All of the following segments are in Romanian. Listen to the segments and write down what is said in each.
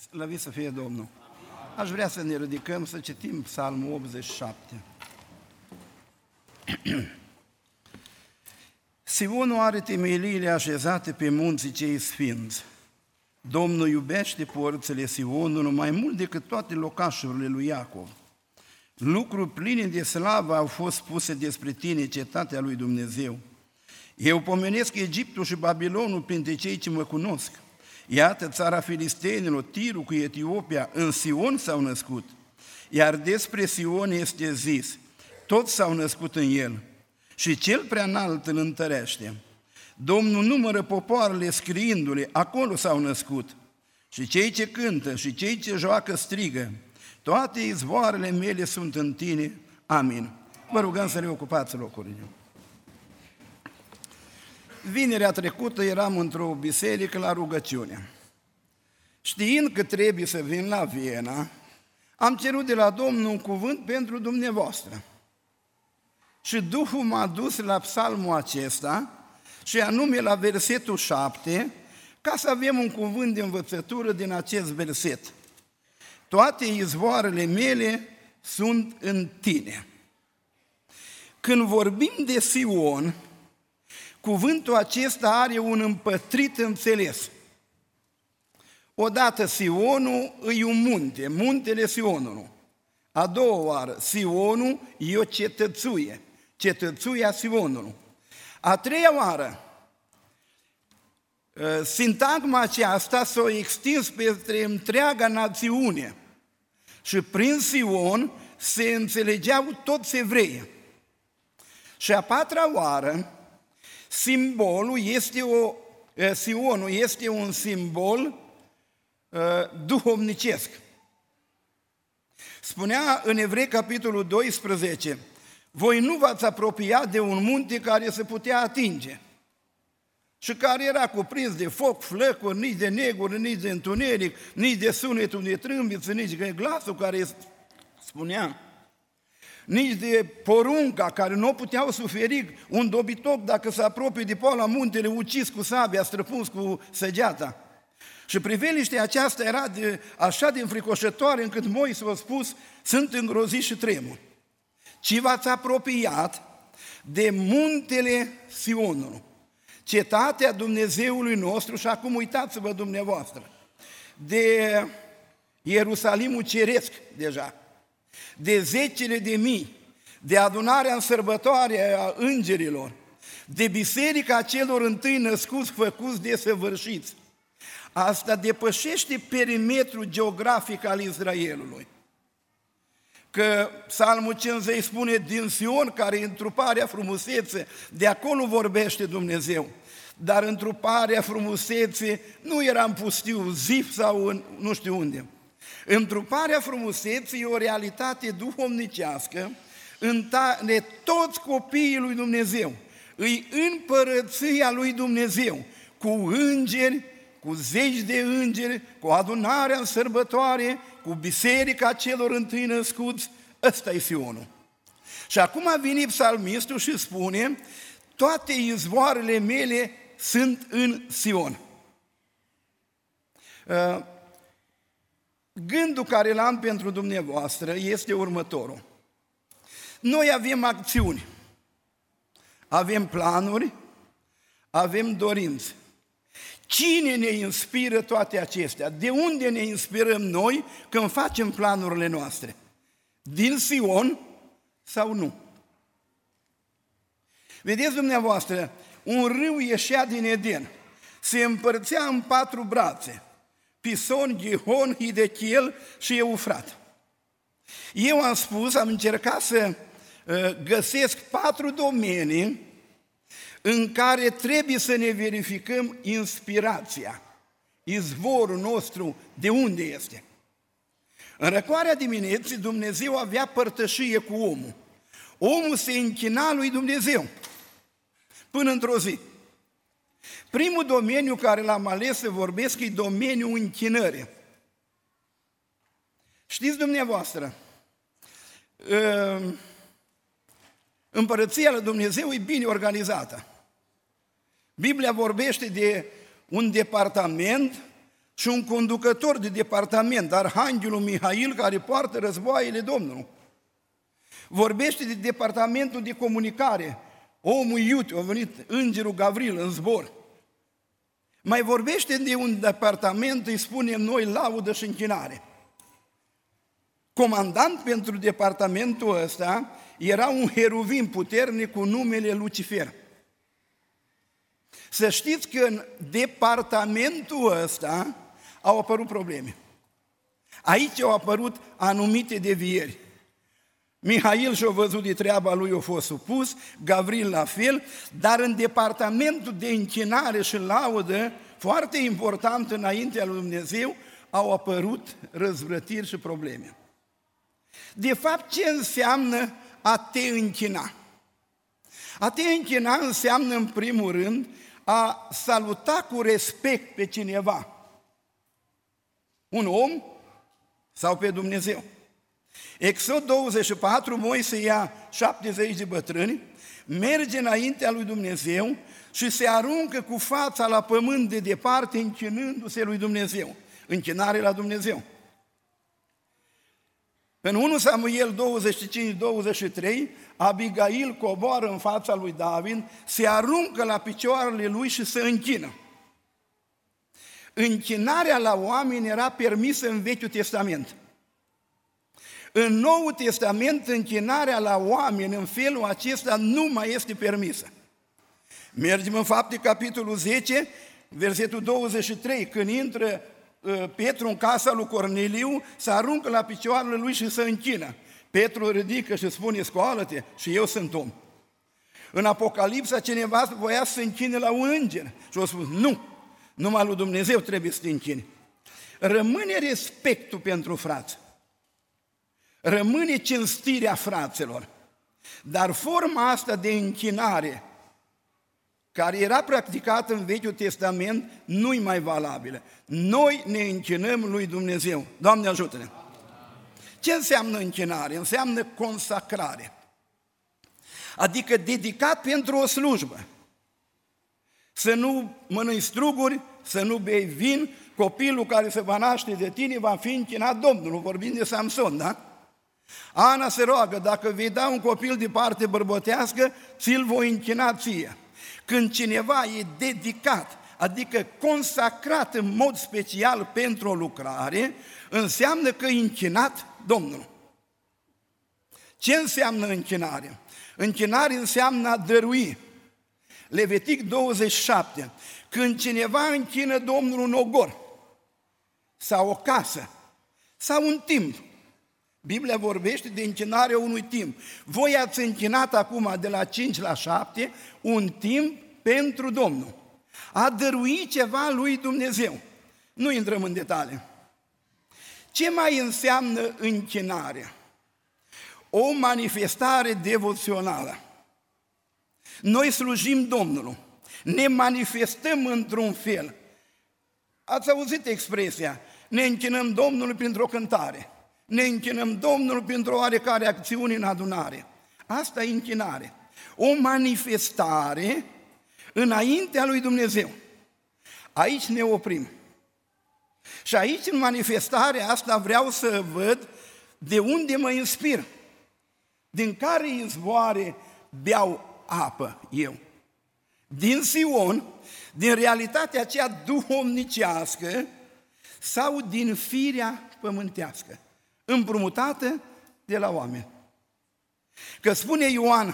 Slăvit să fie Domnul! Aș vrea să ne ridicăm să citim Psalmul 87. Sionul are temeliile așezate pe munții cei sfinți. Domnul iubește porțile Sionului mai mult decât toate locașurile lui Iacov. Lucruri pline de slavă au fost spuse despre tine, cetatea lui Dumnezeu. Eu pomenesc Egiptul și Babilonul printre cei ce mă cunosc. Iată, țara filistenilor, Tirul cu Etiopia, în Sion s-au născut. Iar despre Sion este zis, toți s-au născut în el și cel prea înalt îl întărește. Domnul numără popoarele scriindu-le, acolo s-au născut. Și cei ce cântă și cei ce joacă strigă, toate izvoarele mele sunt în tine. Amin. Vă rugăm să reocupați locurile. Vinerea trecută eram într-o biserică la rugăciune. Știind că trebuie să vin la Viena, am cerut de la Domnul un cuvânt pentru dumneavoastră. Și Duhul m-a dus la psalmul acesta, și anume la versetul 7, ca să avem un cuvânt de învățătură din acest verset. Toate izvoarele mele sunt în tine. Când vorbim de Sion, cuvântul acesta are un împătrit înțeles. Odată Sionul e un munte, muntele Sionului. A doua oară, Sionul e o cetățuie, cetățuia Sionului. A treia oară, sintagma aceasta s-a extins peste întreaga națiune și prin Sion se înțelegeau toți evreii. Și a patra oară, simbolul este Sionul este un simbol duhovnicesc. Spunea în Evrei capitolul 12, voi nu v-ați apropiat de un munte care se putea atinge și care era cuprins de foc, flăcuri, nici de neguri, nici de întuneric, nici de sunetul de trâmbiță, nici de glasul care spunea, nici de porunca care nu puteau suferi un dobitoc dacă se apropie de poala muntele ucis cu sabia, străpuns cu săgeata. Și priveliștea aceasta era așa de înfricoșătoare încât Moise a spus, sunt îngrozit și tremur. Ci v-ați apropiat de muntele Sionului, cetatea Dumnezeului nostru, și acum uitați-vă dumneavoastră, de Ierusalimul ceresc deja, de zecile de mii, de adunarea în sărbătoare a îngerilor, de biserica celor întâi născuți, făcuți desăvârșiți. Asta depășește perimetrul geografic al Israelului. Că Psalmul 50 spune, din Sion, care e întruparea frumusețe, de acolo vorbește Dumnezeu. Dar întruparea frumusețe nu era în pustiu, Zif sau în nu știu unde. Întruparea frumuseții e o realitate duhovnicească între toți copiii lui Dumnezeu. Îi împărăția lui Dumnezeu, cu îngeri, cu zeci de îngeri, cu adunarea în sărbătoare, cu biserica celor întâi născuți. Ăsta e Sionul. Și acum a venit psalmistul și spune, toate izvoarele mele sunt în Sion. Gândul care l-am pentru dumneavoastră este următorul. Noi avem acțiuni, avem planuri, avem dorințe. Cine ne inspiră toate acestea? De unde ne inspirăm noi când facem planurile noastre? Din Sion sau nu? Vedeți dumneavoastră, un râu ieșea din Eden, se împărțea în 4 brațe, Pison, Gihon, Hidechel și Eufrat. Eu am încercat să găsesc 4 domenii în care trebuie să ne verificăm inspirația, izvorul nostru, de unde este. În răcoarea dimineții Dumnezeu avea părtășie cu omul. Omul se închina lui Dumnezeu până într-o zi. Primul domeniu care l-am ales să vorbesc e domeniul închinării. Știți dumneavoastră, împărăția lui Dumnezeu e bine organizată. Biblia vorbește de un departament și un conducător de departament, Arhanghelul Mihail, care poartă războaiele Domnului. Vorbește de departamentul de comunicare, omul iute, a venit îngerul Gavril în zbor. Mai vorbește de un departament, îi spunem noi, laudă și închinare. Comandant pentru departamentul ăsta era un heruvim puternic cu numele Lucifer. Să știți că în departamentul ăsta au apărut probleme. Aici au apărut anumite devieri. Mihail și-a văzut de treaba lui, a fost supus, Gavril la fel, dar în departamentul de închinare și laudă, foarte important înaintea lui Dumnezeu, au apărut răzvrătiri și probleme. De fapt, ce înseamnă a te închina? A te închina înseamnă, în primul rând, a saluta cu respect pe cineva. Un om sau pe Dumnezeu. Exod 24, Moise ia 70 de bătrâni, merge înaintea lui Dumnezeu și se aruncă cu fața la pământ de departe, închinându-se lui Dumnezeu. Închinare la Dumnezeu. În 1 Samuel 25-23, Abigail coboară în fața lui David, se aruncă la picioarele lui și se închină. Închinarea la oameni era permisă în Vechiul Testament. În Noul Testament, închinarea la oameni în felul acesta nu mai este permisă. Mergem în Fapte, capitolul 10, versetul 23, când intră Petru în casa lui Corneliu, se aruncă la picioarele lui și se închină. Petru ridică și spune, scoală-te și eu sunt om. În Apocalipsa cineva voia să se închine la un înger și a spus, nu, numai lui Dumnezeu trebuie să te închini. Rămâne respectul pentru frați. Rămâne cinstirea fraților. Dar forma asta de închinare, care era practicată în Vechiul Testament, nu-i mai valabilă. Noi ne închinăm lui Dumnezeu. Doamne ajută-ne! Ce înseamnă închinare? Înseamnă consacrare. Adică dedicat pentru o slujbă. Să nu mănânci struguri, să nu bei vin, copilul care se va naște de tine va fi închinat Domnului. Vorbim de Samson, da? Ana se roagă, dacă vei da un copil de parte bărbătească, ți-l voi închina ție. Când cineva e dedicat, adică consacrat în mod special pentru o lucrare, înseamnă că e închinat Domnul. Ce înseamnă închinare? Închinare înseamnă a dărui. Levitic 27. Când cineva închină Domnul un ogor, sau o casă, sau un timp, Biblia vorbește de închinarea unui timp. Voi ați închinat acum de la 5 la 7 un timp pentru Domnul. A dărui ceva lui Dumnezeu. Nu intrăm în detalii. Ce mai înseamnă închinarea? O manifestare devoțională. Noi slujim Domnului. Ne manifestăm într-un fel. Ați auzit expresia, ne închinăm Domnului printr-o cântare. Ne închinăm Domnul printr-o oarecare acțiune în adunare. Asta e închinare. O manifestare înaintea lui Dumnezeu. Aici ne oprim. Și aici, în manifestarea asta, vreau să văd de unde mă inspir. Din care izvoare beau apă eu? Din Sion, din realitatea aceea duhovnicească sau din firea pământească, împrumutată de la oameni. Că spune Ioan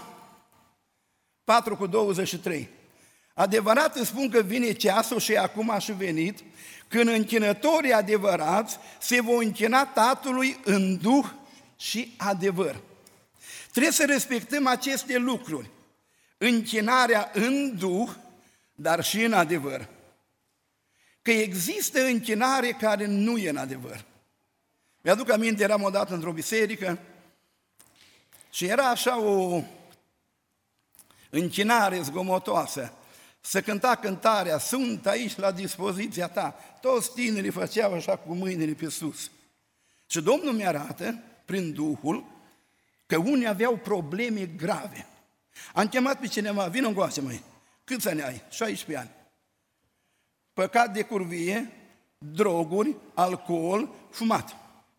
4:23, adevărat îți spun că vine ceasul și acum a și venit, când închinătorii adevărați se vor închina Tatălui în duh și adevăr. Trebuie să respectăm aceste lucruri. Închinarea în duh, dar și în adevăr. Că există închinare care nu e în adevăr. Mi-aduc aminte, eram odată într-o biserică și era așa o închinare zgomotoasă. Se cânta cântarea, sunt aici la dispoziția ta. Toți tinerii făceau așa cu mâinile pe sus. Și Domnul mi-arată, prin Duhul, că unii aveau probleme grave. Am chemat pe cineva, vină încoace, măi, câți ani ai? 16 ani. Păcat de curvie, droguri, alcool, fumat.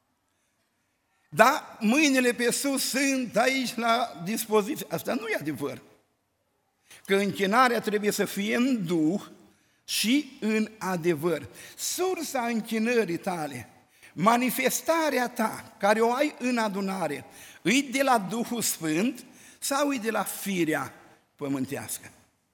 Da, mâinile pe sus sunt aici la dispoziție. Asta nu e adevăr. Că închinarea trebuie să fie în duh și în adevăr. Sursa închinării tale, manifestarea ta, care o ai în adunare, îi de la Duhul Sfânt sau îi de la firea pământească?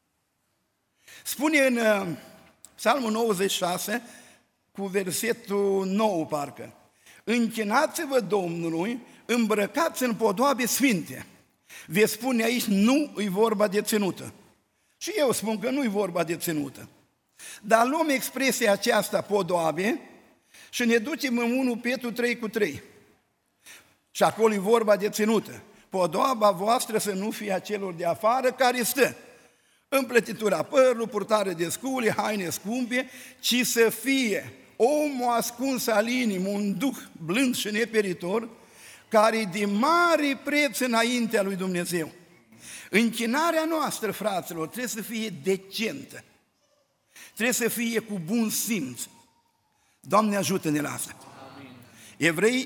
Spune în Psalmul 96, cu versetul 9 parcă: închinați-vă Domnului, îmbrăcați în podoabe sfinte. Veți spune aici, nu e vorba de ținută. Și eu spun că nu e vorba de ținută. Dar luăm expresia aceasta, podoabe, și ne ducem în 1 Petru 3:3. Și acolo e vorba de ținută. Podoaba voastră să nu fie a celor de afară care stă împletitura părului, purtare de scule, haine scumpe, ci să fie omul ascuns al inimii, un duh blând și neperitor, care e de mare preț înaintea lui Dumnezeu. Închinarea noastră, fraților, trebuie să fie decentă. Trebuie să fie cu bun simț. Doamne, ajută-ne la asta. Amin. Evrei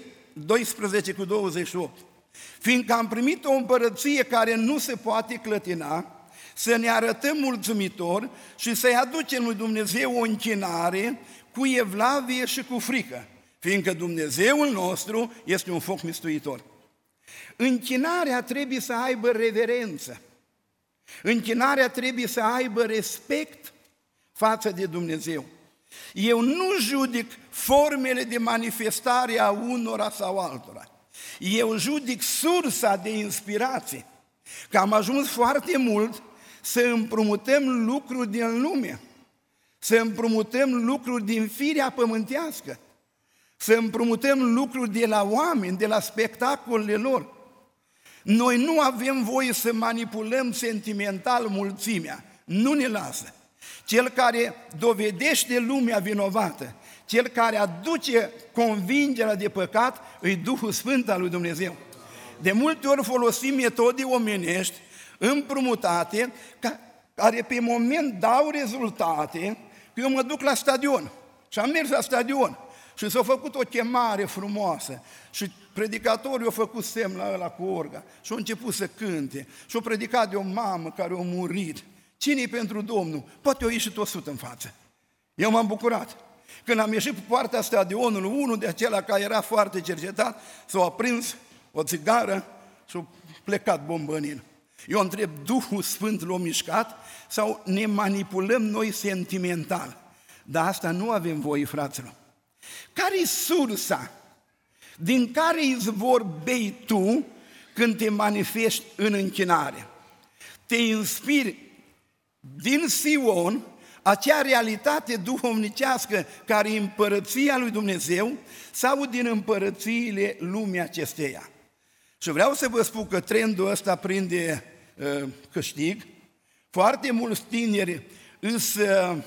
12:28. Fiindcă am primit o împărăție care nu se poate clătina, să ne arătăm mulțumitori și să-i aducem lui Dumnezeu o închinare cu evlavie și cu frică, fiindcă Dumnezeul nostru este un foc mistuitor. Închinarea trebuie să aibă reverență. Închinarea trebuie să aibă respect față de Dumnezeu. Eu nu judec formele de manifestare a unora sau altora. Eu judec sursa de inspirație. Că am ajuns foarte mult să împrumutăm lucruri din lume, să împrumutăm lucruri din firea pământească, să împrumutăm lucruri de la oameni, de la spectacolele lor. Noi nu avem voie să manipulăm sentimental mulțimea. Nu ne lasă. Cel care dovedește lumea vinovată, cel care aduce convingerea de păcat, îi Duhul Sfânt al lui Dumnezeu. De multe ori folosim metode omenești, împrumutate, care pe moment dau rezultate. Că eu mă duc la stadion și am mers la stadion și s-a făcut o chemare frumoasă și predicatorul a făcut semn la ăla cu orga și a început să cânte și a predicat de o mamă care a murit. Cine-i pentru Domnul? Poate o ieșit 100 în față. Eu m-am bucurat. Când am ieșit pe poarta stadionului, unul de acela care era foarte cercetat s-a aprins o țigară și a plecat bombănin. Eu întreb, Duhul Sfânt l-a mișcat sau ne manipulăm noi sentimental? Dar asta nu avem voie, fraților. Care-i sursa din care izvor bei tu când te manifesti în închinare? Te inspiri din Sion, acea realitate duhovnicească care e împărăția lui Dumnezeu, sau din împărățiile lumii acesteia? Și vreau să vă spun că trendul ăsta prinde câștig. Foarte mulți tineri îs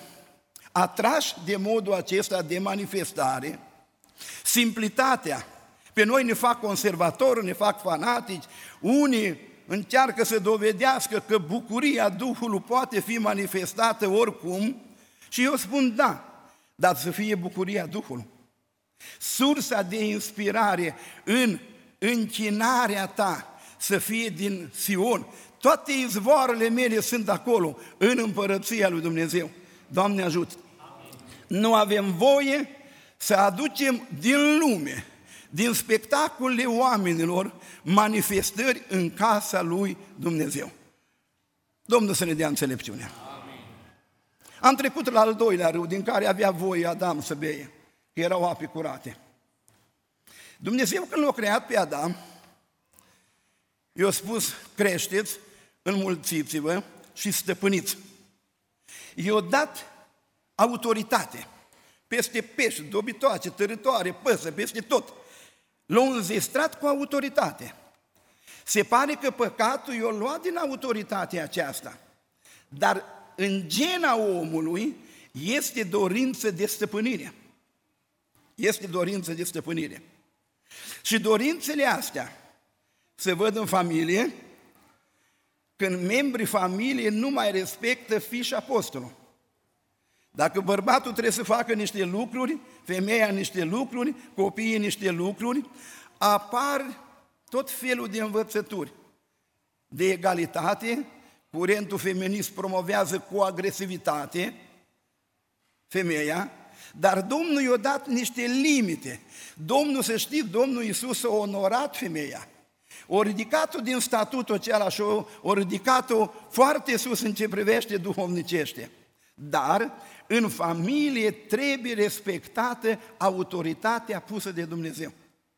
atrași de modul acesta de manifestare. Simplitatea. Pe noi ne fac conservatori, ne fac fanatici. Unii încearcă să dovedească că bucuria Duhului poate fi manifestată oricum. Și eu spun da, dar să fie bucuria Duhului. Sursa de inspirare în închinarea ta să fie din Sion. Toate izvoarele mele sunt acolo, în împărăția lui Dumnezeu. Doamne ajută! Amin. Nu avem voie să aducem din lume, din spectacolele oamenilor, manifestări în casa lui Dumnezeu. Domnul să ne dea înțelepciunea. Amin. Am trecut la al doilea râu, din care avea voie Adam să beie, că erau ape curate. Dumnezeu, când l-a creat pe Adam, i-a spus, creșteți, înmulțiți-vă și stăpâniți. I-a dat autoritate peste pești, dobitoace, târătoare, păsări, peste tot. L-a înzestrat cu autoritate. Se pare că păcatul i-a luat din autoritatea aceasta, dar în gena omului este dorință de stăpânire. Este dorință de stăpânire. Și dorințele astea se văd în familie, când membrii familiei nu mai respectă fiii și apostolul. Dacă bărbatul trebuie să facă niște lucruri, femeia niște lucruri, copiii niște lucruri, apar tot felul de învățături de egalitate. Curentul feminist promovează cu agresivitate femeia, dar Domnul i-a dat niște limite. Domnul, să știți, Domnul Iisus a onorat femeia. O ridicat-o din statutul acela și o ridicat-o foarte sus în ce privește duhovnicește. Dar în familie trebuie respectată autoritatea pusă de Dumnezeu.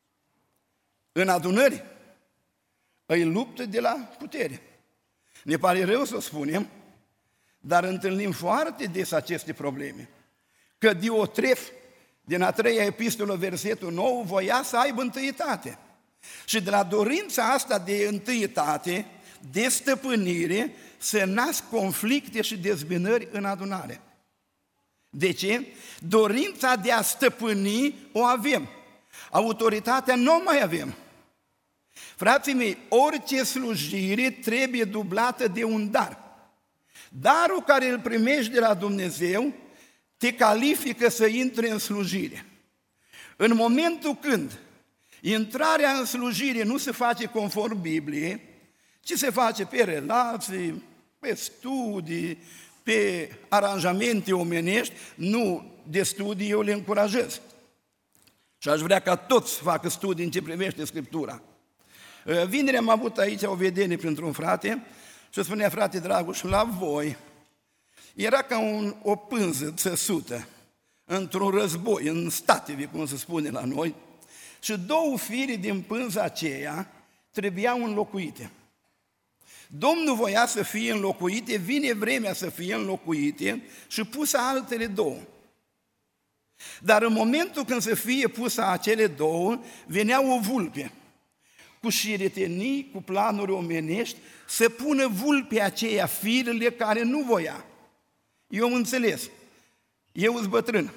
În adunări îi luptă de la putere. Ne pare rău să o spunem, dar întâlnim foarte des aceste probleme. Că Diotref, din a 3-a epistolă, versetul 9, voia să aibă întâietate. Și de la dorința asta de întâietate, de stăpânire, se nasc conflicte și dezbinări în adunare. De ce? Dorința de a stăpâni o avem. Autoritatea nu o mai avem. Frații mei, orice slujire trebuie dublată de un dar. Darul care îl primești de la Dumnezeu te califică să intri în slujire. În momentul când intrarea în slujire nu se face conform Bibliei, ci se face pe relații, pe studii, pe aranjamente omenești, nu de studii, eu le încurajez. Și aș vrea ca toți să facă studii în ce privește Scriptura. Vineri am avut aici o vedenie printr-un frate și spunea: frate Dragoș, la voi era ca o pânză țăsută într-un război, în stative, cum se spune la noi, și 2 fire din pânza aceea trebuiau înlocuite. Domnul voia să fie înlocuite, vine vremea să fie înlocuite și pusă altele 2. Dar în momentul când să fie pusă acele 2, venea o vulpe cu șiretenii, cu planuri omenești, să pună vulpea aceea firele care nu voia. Eu am înțeles, eu sunt bătrân,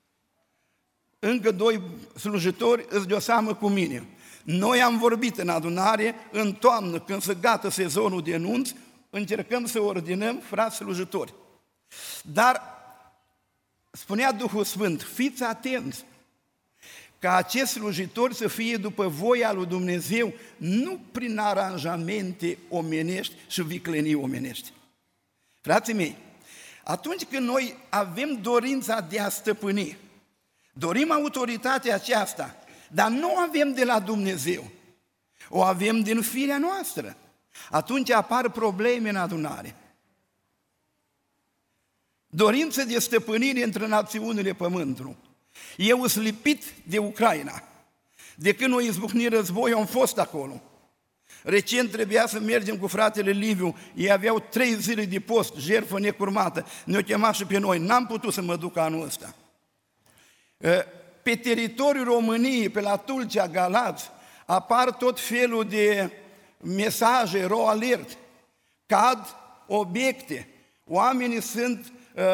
încă 2 slujitori îți de-o seamă cu mine. Noi am vorbit în adunare, în toamnă, când se gata sezonul de nunți, încercăm să ordinăm frați slujitori. Dar spunea Duhul Sfânt, fiți atenți, ca acest slujitor să fie după voia lui Dumnezeu, nu prin aranjamente omenești și viclenii omenești. Frații mei, atunci când noi avem dorința de a stăpâni, dorim autoritatea aceasta, dar nu o avem de la Dumnezeu, o avem din firea noastră, atunci apar probleme în adunare. Dorință de stăpânire între națiunile pământului. Eu sunt lipit de Ucraina. De când a izbucnit războiul, am fost acolo. Recent trebuia să mergem cu fratele Liviu, ei aveau 3 zile de post, jertfă necurmată, ne-au chemat și pe noi, n-am putut să mă duc anul ăsta. Pe teritoriul României, pe la Tulcea, Galați, apar tot felul de mesaje, raw alert, cad obiecte, oamenii sunt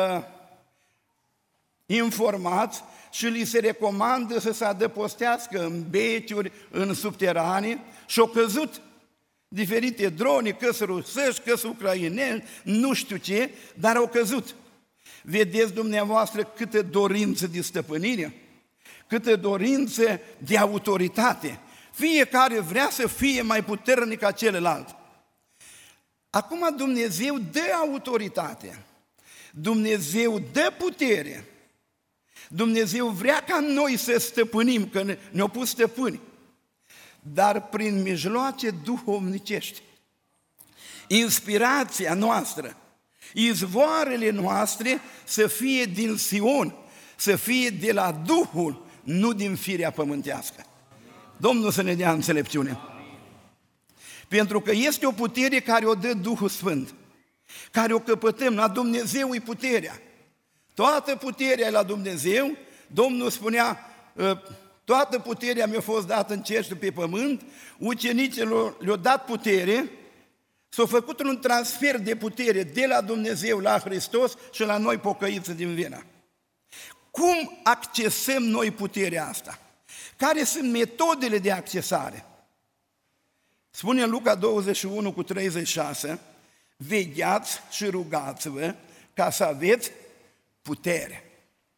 informați și li se recomandă să se adăpostească în beciuri, în subterane și au căzut diferite drone, că-s rusești, că-s ucraineni, nu știu ce, dar au căzut. Vedeți dumneavoastră câtă dorință de stăpânire, câtă dorință de autoritate. Fiecare vrea să fie mai puternic ca celălalt. Acum Dumnezeu dă autoritate, Dumnezeu dă putere, Dumnezeu vrea ca noi să stăpânim, că ne-au pus stăpâni, dar prin mijloace duhovnicești. Inspirația noastră, izvoarele noastre să fie din Sion, să fie de la Duhul, nu din firea pământească. Domnul să ne dea înțelepciune. Pentru că este o putere care o dă Duhul Sfânt, care o căpătăm, la Dumnezeu e puterea. Toată puterea e la Dumnezeu. Domnul spunea, toată puterea mi-a fost dată în cer și pe pământ, ucenicilor le-a dat putere, s-a făcut un transfer de putere de la Dumnezeu la Hristos și la noi pocăiți din Viena. Cum accesăm noi puterea asta? Care sunt metodele de accesare? Spune în Luca 21:36, vegheați și rugați-vă ca să aveți putere.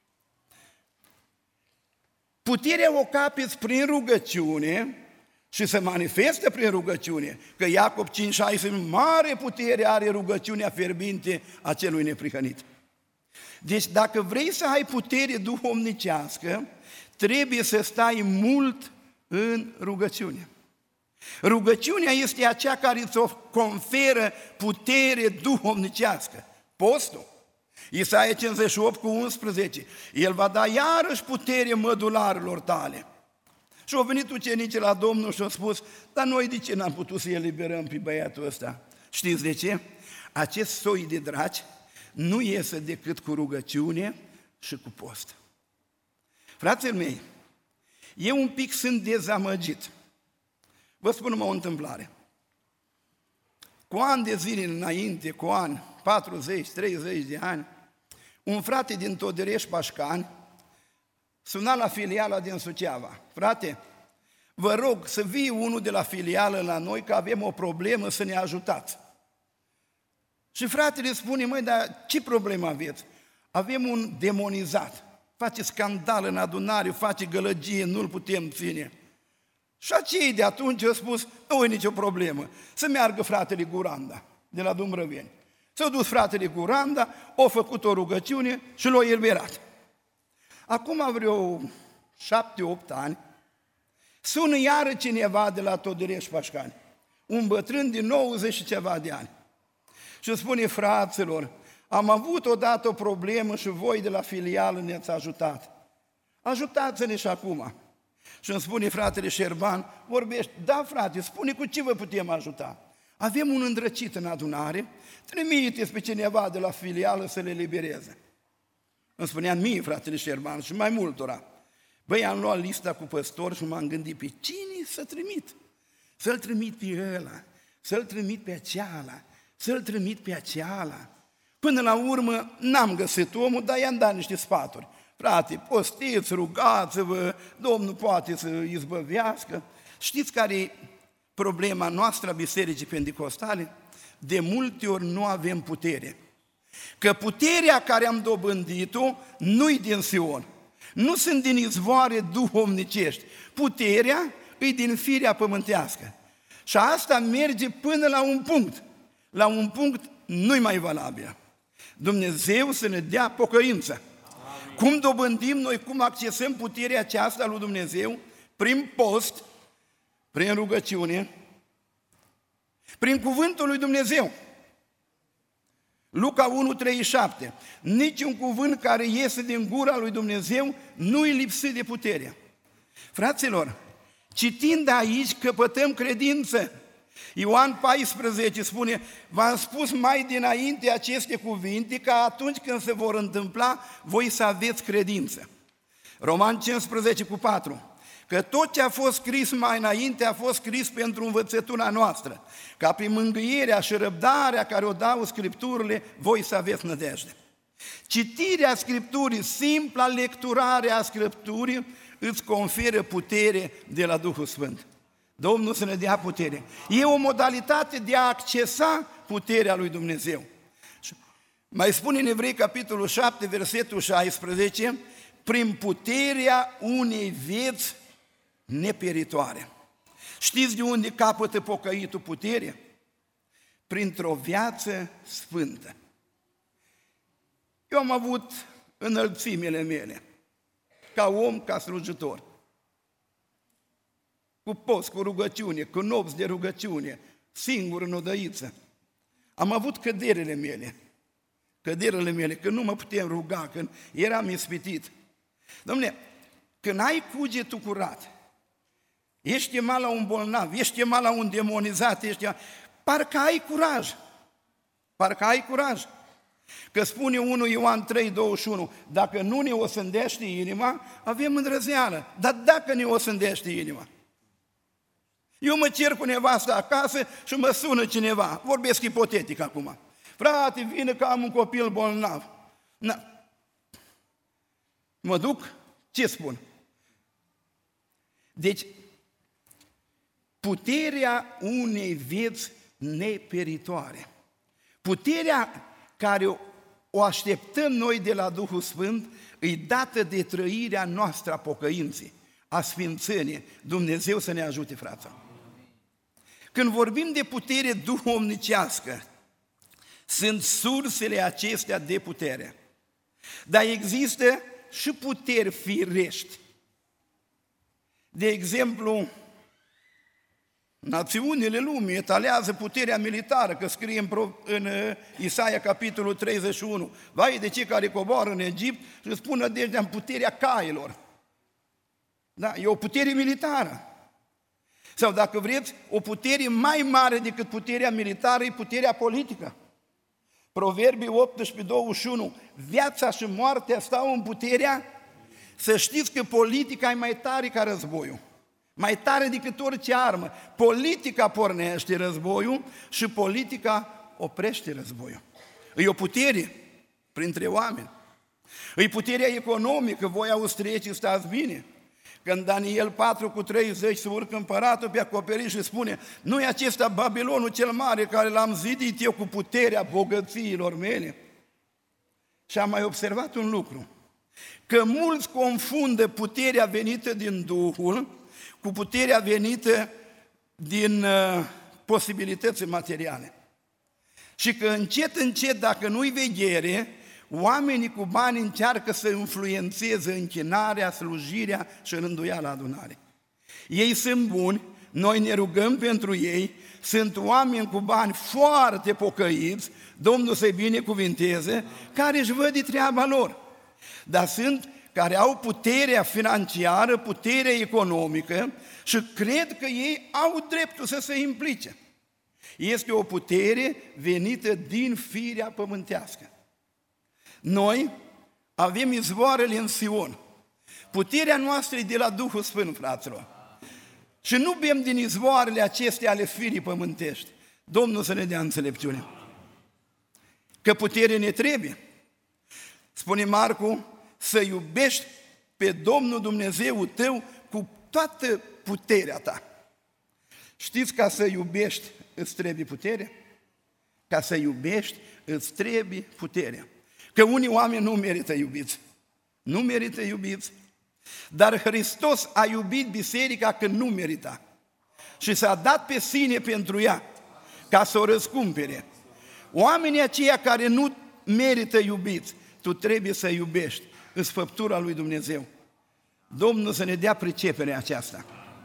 Puterea o capeți prin rugăciune și se manifestă prin rugăciune. Că Iacob 5,16, mare putere are rugăciunea fierbinte a celui neprihănit. Deci dacă vrei să ai putere duhovnicească, trebuie să stai mult în rugăciune. Rugăciunea este aceea care îți conferă putere duhovnicească. Postul. Isaia 58,11. El va da iarăși putere mădularilor tale. Și au venit ucenicii la Domnul și au spus, dar noi de ce n-am putut să eliberăm pe băiatul ăsta? Știți de ce? Acest soi de draci nu iese decât cu rugăciune și cu post. Frații mei, eu un pic sunt dezamăgit. Vă spun numai o întâmplare. Cu ani de zile înainte, cu ani, 40, 30 de ani, un frate din Todereș Pașcani suna la filiala din Suceava. Frate, vă rog să vii unul de la filială la noi că avem o problemă, să ne ajutați. Și fratele spune, măi, dar ce problemă aveți? Avem un demonizat, face scandal în adunare, face gălăgie, nu-l putem ține. Și acei de atunci au spus, nu e nicio problemă, să meargă fratele Guranda, de la Dumbrăveni. S-a dus fratele Guranda, a făcut o rugăciune și l-a eliberat. Acum vreo 7-8 ani, sună iară cineva de la Todereș Pașcani, un bătrân de 90 și ceva de ani. Și spune, fraților, am avut odată o problemă și voi de la filială ne-ați ajutat. Ajutați-ne și acum. Și îmi spune fratele Șerban, vorbește, da frate, spune cu ce vă putem ajuta. Avem un îndrăcit în adunare, trimiteți pe cineva de la filială să le libereze. Îmi spunea mie fratele Șerban și mai multora. Băi, am luat lista cu păstori și m-am gândit pe cine să trimit. Să-l trimit pe ăla, să-l trimit pe aceala, să-l trimit pe aceala. Până la urmă n-am găsit omul, dar i-am dat niște sfaturi. Frate, postiți, rugați-vă, Domnul poate să izbăvească. Știți care e problema noastră a Bisericii Pentecostale? De multe ori nu avem putere. Că puterea care am dobândit-o nu-i din Sion, nu sunt din izvoare duhovnicești. Puterea e din firea pământească. Și asta merge până la un punct. La un punct nu-i mai valabil. Dumnezeu să ne dea pocăință. Cum dobândim noi, cum accesăm puterea aceasta lui Dumnezeu? Prin post, prin rugăciune, prin cuvântul lui Dumnezeu. Luca 1,37. Niciun cuvânt care iese din gura lui Dumnezeu nu-i lipsit de putere. Fraților, citind aici căpătăm credință. Ioan 14 spune, v-am spus mai dinainte aceste cuvinte, ca atunci când se vor întâmpla, voi să aveți credință. Roman 15,4. Că tot ce a fost scris mai înainte a fost scris pentru învățătura noastră, ca prin mângâierea și răbdarea care o dau Scripturile, voi să aveți nădejde. Citirea Scripturii, simpla lecturare a Scripturii, îți conferă putere de la Duhul Sfânt. Domnul să ne dea putere. E o modalitate de a accesa puterea lui Dumnezeu. Mai spune în Evrei, capitolul 7, versetul 16, prin puterea unei vieți neperitoare. Știți de unde capătă pocăitul putere? Printr-o viață sfântă. Eu am avut înălțimile mele, ca om, ca slujitor. Cu post, cu rugăciune, cu nopți de rugăciune, singur în odăiță. Am avut căderile mele, că nu mă puteam ruga, când eram ispitit. Dom'le, când ai cugetul curat, ești chemat la un bolnav, ești chemat la un demonizat, parcă ai curaj. Că spune 1 Ioan 3,21, dacă nu ne osândește inima, avem îndrăzneală, dar dacă ne osândește inima, eu mă cer cu nevasta acasă și mă sună cineva, vorbesc ipotetic acum. Frate, vine că am un copil bolnav. Mă duc, ce spun? Deci, puterea unei vieți neperitoare, puterea care o așteptăm noi de la Duhul Sfânt, îi dată de trăirea noastră a pocăinței, a sfințenii. Dumnezeu să ne ajute, frață. Când vorbim de putere duhovnicească, sunt sursele acestea de putere. Dar există și puteri firești. De exemplu, națiunile lumii etalează puterea militară, că scrie în Isaia capitolul 31, vai de cei care coboară în Egipt și îți pun nădejdea în puterea cailor. Da, e o putere militară. Sau dacă vreți, o putere mai mare decât puterea militară e puterea politică. Proverbii 18:21, viața și moartea stau în puterea. Să știți că politica e mai tare ca războiul, mai tare decât orice armă. Politica pornește războiul și politica oprește războiul. E o putere printre oameni. E puterea economică, voi austriecii stați bine. Când Daniel 4:30 se urcă împăratul pe acoperiș și spune, nu e acesta Babilonul cel mare care l-am zidit eu cu puterea bogățiilor mele? Și am mai observat un lucru, că mulți confundă puterea venită din Duhul cu puterea venită din posibilități materiale. Și că încet, dacă nu-i veghere, oamenii cu bani încearcă să influențeze închinarea, slujirea și rânduiala adunare. Ei sunt buni, noi ne rugăm pentru ei, sunt oameni cu bani foarte pocăiți, Domnul să-i binecuvinteze, care își văd de treaba lor. Dar sunt care au puterea financiară, puterea economică și cred că ei au dreptul să se implice. Este o putere venită din firea pământească. Noi avem izvoarele în Sion. Puterea noastră e de la Duhul Sfânt, fraților. Și nu bem din izvoarele acestea ale firii pământești. Domnul să ne dea înțelepciune. Că putere ne trebuie. Spune Marcu, să iubești pe Domnul Dumnezeul tău cu toată puterea ta. Știți, ca să iubești îți trebuie putere? Ca să iubești îți trebuie puterea. Că unii oameni nu merită iubiți. Nu merită iubiți. Dar Hristos a iubit biserica când nu merita. Și s-a dat pe sine pentru ea, ca să o răscumpere. Oamenii aceia care nu merită iubiți, tu trebuie să iubești. Îți făptura lui Dumnezeu. Domnul să ne dea priceperea aceasta.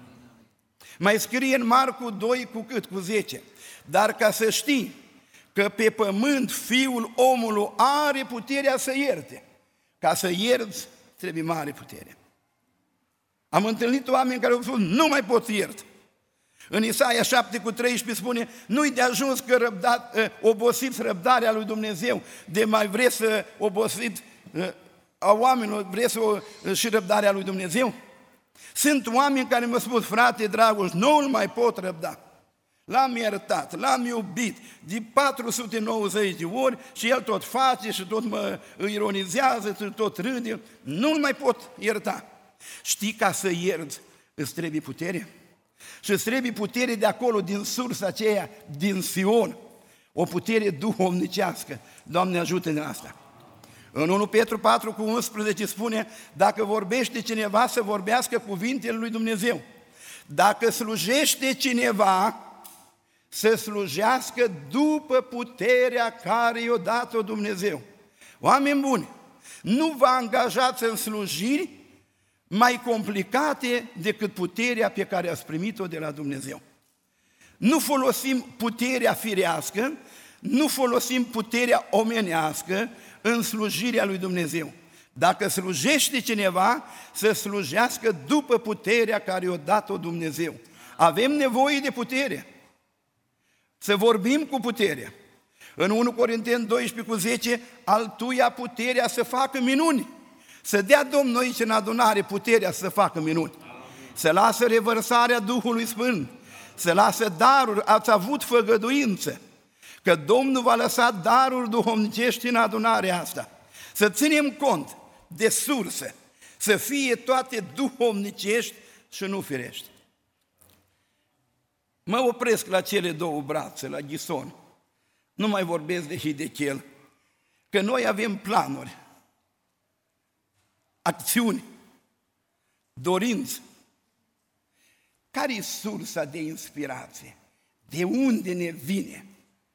Mai scrie în Marcu 2 cu 10. Dar ca să știi că pe pământ Fiul omului are puterea să ierte. Ca să ierți, trebuie mare putere. Am întâlnit oameni care au spus, nu mai pot iert. În Isaia 7:13 spune, nu-i de ajuns că obosiți răbdarea lui Dumnezeu, de mai vreți să obosiți a oamenilor, vreți și răbdarea lui Dumnezeu? Sunt oameni care mi-au spus, frate Dragoș, nu-l mai pot răbda. L-am iertat, l-am iubit de 490 de ori și el tot face și tot mă ironizează și tot râde. Nu-l mai pot ierta. Știi, ca să ierți, îți trebuie putere? Și îți trebuie putere de acolo, din sursa aceea, din Sion. O putere duhovnicească. Doamne, ajută-ne asta. În 1 Petru 4:11 spune, dacă vorbește cineva, să vorbească cuvintele lui Dumnezeu. Dacă slujește cineva, să slujească după puterea care i-a dat-o Dumnezeu. Oameni buni, nu vă angajați în slujiri mai complicate decât puterea pe care ați primit-o de la Dumnezeu. Nu folosim puterea firească, nu folosim puterea omenească în slujirea lui Dumnezeu. Dacă slujește cineva, să slujească după puterea care i-a dat-o Dumnezeu. Avem nevoie de putere. Să vorbim cu putere. În 1 Corinteni 12:10, al tuia puterea să facă minuni. Să dea Domnul aici în adunare puterea să facă minuni. Să lasă revărsarea Duhului Sfânt. Să lasă daruri, ați avut făgăduință. Că Domnul va lăsa daruri duhovnicești în adunarea asta. Să ținem cont de surse, să fie toate duhovnicești și nu firești. Mă opresc la cele două brațe, la ghison. Nu mai vorbesc de Hidechel. că noi avem planuri, acțiuni, dorinți. Care e sursa de inspirație? De unde ne vine?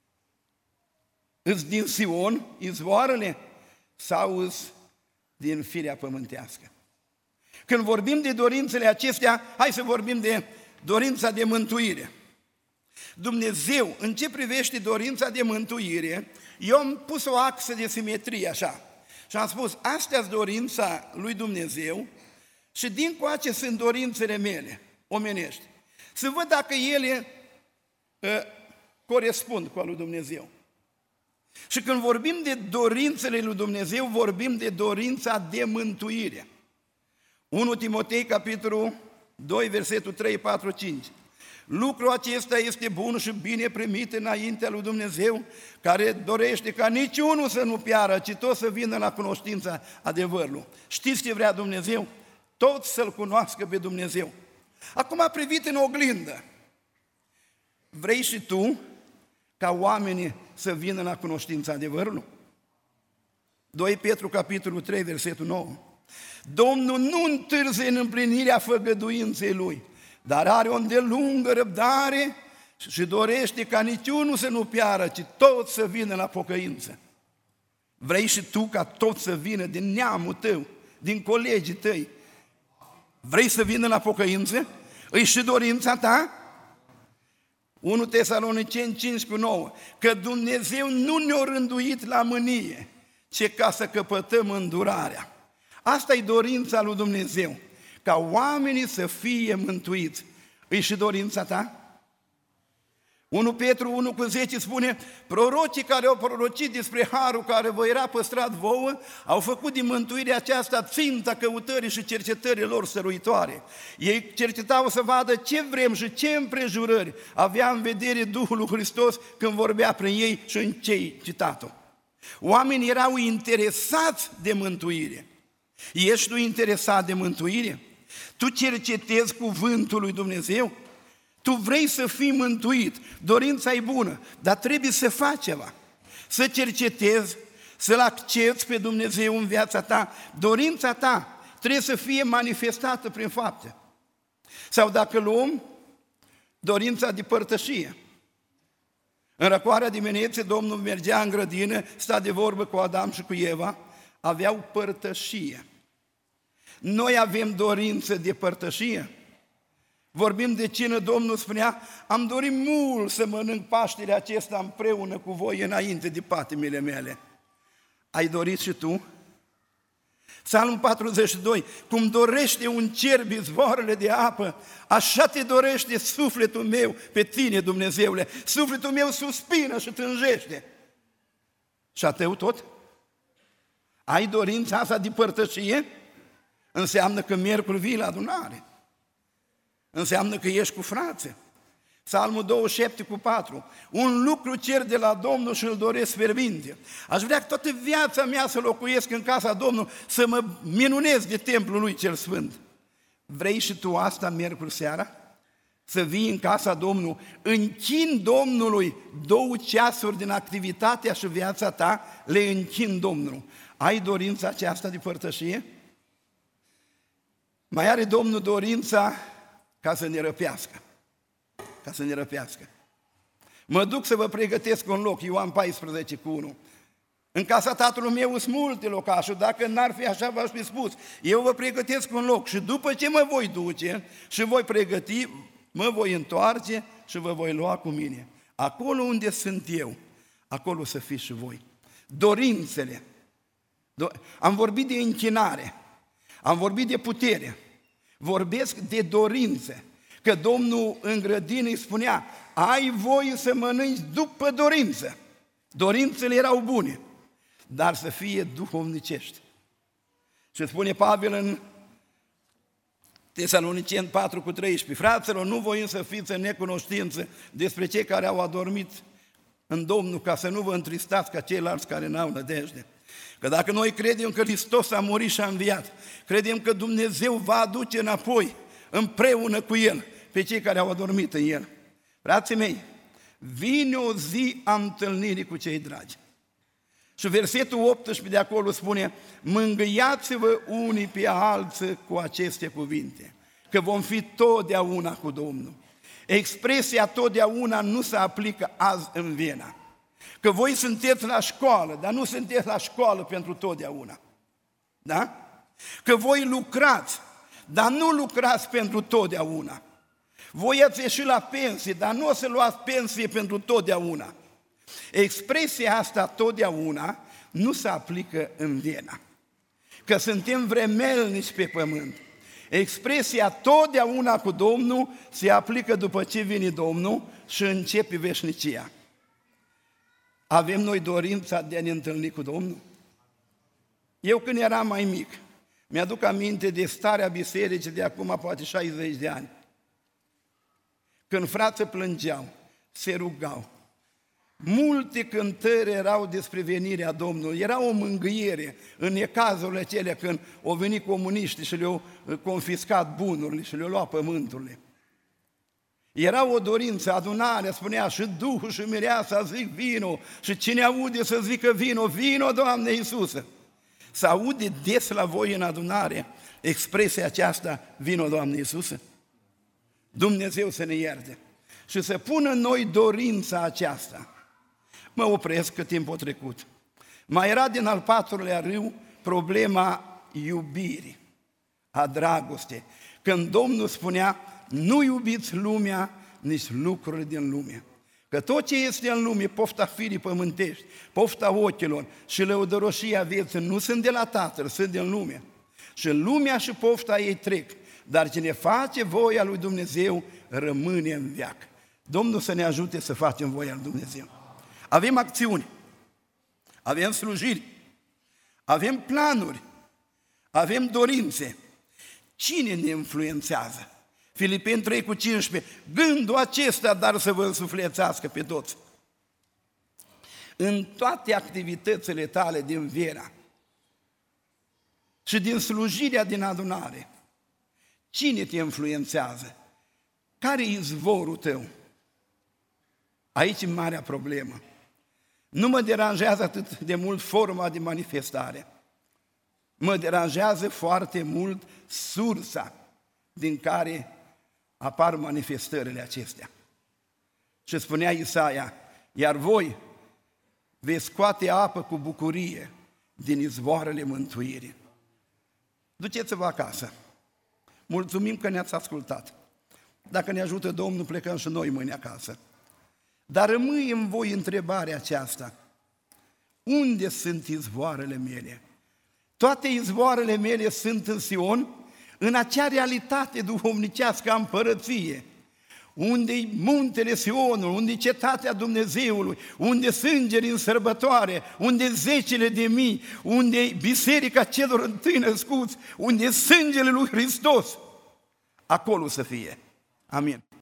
Îți din Sion, izvoarele, sau îți din firea pământească? Când vorbim de dorințele acestea, hai să vorbim de dorința de mântuire. Dumnezeu, în ce privește dorința de mântuire, eu am pus o axă de simetrie așa și am spus, astea-s dorința lui Dumnezeu și dincoace sunt dorințele mele, omenești. Să văd dacă ele corespund cu al lui Dumnezeu. Și când vorbim de dorințele lui Dumnezeu, vorbim de dorința de mântuire. 1 Timotei, capitolul 2, versetul 3, 4, 5. Lucrul acesta este bun și bine primit înaintea lui Dumnezeu, care dorește ca niciunul să nu piară, ci tot să vină la cunoștința adevărului. Știți ce vrea Dumnezeu? Toți să-L cunoască pe Dumnezeu. Acum privit în oglindă, vrei și tu ca oamenii să vină la cunoștința adevărului? 2 Petru, capitolul 3, versetul 9. Domnul nu întârzie în împlinirea făgăduinței Lui, dar are o îndelungă răbdare și dorește ca niciunul să nu piară, ci toți să vină la pocăință. Vrei și tu ca toți să vină din neamul tău, din colegii tăi? Vrei să vină la pocăință? Îi și dorința ta? 1 Tesaloniceni 5:9. Că Dumnezeu nu ne-a rânduit la mânie, ci ca să căpătăm îndurarea. Asta e dorința lui Dumnezeu, ca oamenii să fie mântuiți. Îi și dorința ta? 1 Petru 1:10 spune, prorocii care au prorocit despre harul care vă era păstrat vouă, au făcut din mântuirea aceasta ținta căutării și cercetării lor săruitoare. Ei cercetau să vadă ce vrem și ce împrejurări avea în vedere Duhul lui Hristos când vorbea prin ei și în cei citat-o. Oamenii erau interesați de mântuire. Ești tu interesat de mântuire? Tu cercetezi cuvântul lui Dumnezeu? Tu vrei să fii mântuit, dorința e bună, dar trebuie să faci ceva. Să cercetezi, să-L accepți pe Dumnezeu în viața ta. Dorința ta trebuie să fie manifestată prin fapte. Sau dacă luăm dorința de părtășie. În răcoarea dimineții, Domnul mergea în grădină, sta de vorbă cu Adam și cu Eva, aveau părtășie. Noi avem dorință de părtășie. Vorbim de cină, Domnul spunea, am dorit mult să mănânc Paștele acesta împreună cu voi înainte de patimile mele. Ai dorit și tu? Psalmul 42, cum dorește un cerb izvoarele de apă, așa te dorește sufletul meu pe tine, Dumnezeule. Sufletul meu suspină și tânjește. Și a tău tot? Ai dorința asta de părtășie? Înseamnă că miercuri vii la adunare. Înseamnă că ești cu frații. Psalmul 27:4. Un lucru cer de la Domnul și îl doresc fierbinte. Aș vrea toată viața mea să locuiesc în casa Domnului, să mă minunez de templul lui cel sfânt. Vrei și tu asta miercuri seara? Să vii în casa Domnului, închin Domnului 2 ceasuri din activitatea și viața ta, le închin Domnului. Ai dorința aceasta de părtășie? Mai are Domnul dorința ca să ne răpească. Ca să ne răpească. Mă duc să vă pregătesc un loc, Ioan 14:1. În casa Tatălui meu sunt multe locașuri, dacă n-ar fi așa v-aș fi spus. Eu vă pregătesc un loc și după ce mă voi duce și voi pregăti, mă voi întoarce și vă voi lua cu mine. Acolo unde sunt eu, acolo să fiți și voi. Dorințele. Am vorbit de închinare, am vorbit de putere, vorbesc de dorințe. Că Domnul în grădină îi spunea, ai voie să mănânci după dorință. Dorințele erau bune, dar să fie duhovnicești. Și spune Pavel în Tesaloniceni 4:13, fraților, nu voim să fiți în necunoștință despre cei care au adormit în Domnul, ca să nu vă întristați ca ceilalți care n-au nădejde. Că dacă noi credem că Hristos a murit și a înviat, credem că Dumnezeu va aduce înapoi, împreună cu El, pe cei care au adormit în El. Frații mei, vine o zi a întâlnirii cu cei dragi. Și versetul 18 de acolo spune: mângâiați-vă unii pe alții cu aceste cuvinte, că vom fi totdeauna cu Domnul. Expresia totdeauna nu se aplică azi în Viena. Că voi sunteți la școală, dar nu sunteți la școală pentru totdeauna. Da? Că voi lucrați, dar nu lucrați pentru totdeauna. Voi ați ieșit la pensie, dar nu o să luați pensie pentru totdeauna. Expresia asta totdeauna nu se aplică în Viena. Că suntem vremelnici pe pământ. Expresia totdeauna cu Domnul se aplică după ce vine Domnul și începe veșnicia. Avem noi dorința de a ne întâlni cu Domnul? Eu când eram mai mic, mi-aduc aminte de starea bisericii de acum poate 60 de ani. Când frații plângeau, se rugau, multe cântări erau despre venirea Domnului, era o mângâiere în necazurile acelea când au venit comuniștii și le-au confiscat bunurile și le-au luat pământurile. Era o dorință, adunarea spunea și Duhul și Mireasa zic vino și cine aude să zică vino, vino Doamne Iisuse. Se aude des la voi în adunare expresia aceasta, vino Doamne Iisuse? Dumnezeu să ne ierte și să pună în noi dorința aceasta. Mă opresc că timpul a trecut. Mai era din al patrulea râu problema iubirii, a dragostei. Când Domnul spunea, nu iubiți lumea, nici lucrurile din lume. Că tot ce este în lume, pofta firii pământești, pofta ochilor și lăudăroșia vieții, nu sunt de la Tatăl, sunt din lume. Și lumea și pofta ei trec, dar cine face voia lui Dumnezeu rămâne în veac. Domnul să ne ajute să facem voia lui Dumnezeu. Avem acțiuni, avem slujiri, avem planuri, avem dorințe. Cine ne influențează? Filipeni 3:15, gândul acesta, dar să vă însuflețească pe toți. În toate activitățile tale din Viena și din slujirea din adunare, cine te influențează? Care e izvorul tău? Aici e marea problemă. Nu mă deranjează atât de mult forma de manifestare. Mă deranjează foarte mult sursa din care apar manifestările acestea. Și spunea Isaia, iar voi veți scoate apă cu bucurie din izvoarele mântuirii. Duceți-vă acasă. Mulțumim că ne-ați ascultat. Dacă ne ajută Domnul, plecăm și noi mâine acasă. Dar rămâi în voi întrebarea aceasta. Unde sunt izvoarele mele? Toate izvoarele mele sunt în Sion, în acea realitate duhovnicească a împărăție, unde-i muntele Sionul, unde-i cetatea Dumnezeului, unde sângeri în sărbătoare, unde zecile de mii, unde-i biserica celor întâi născuți, unde sângele lui Hristos, acolo să fie. Amin.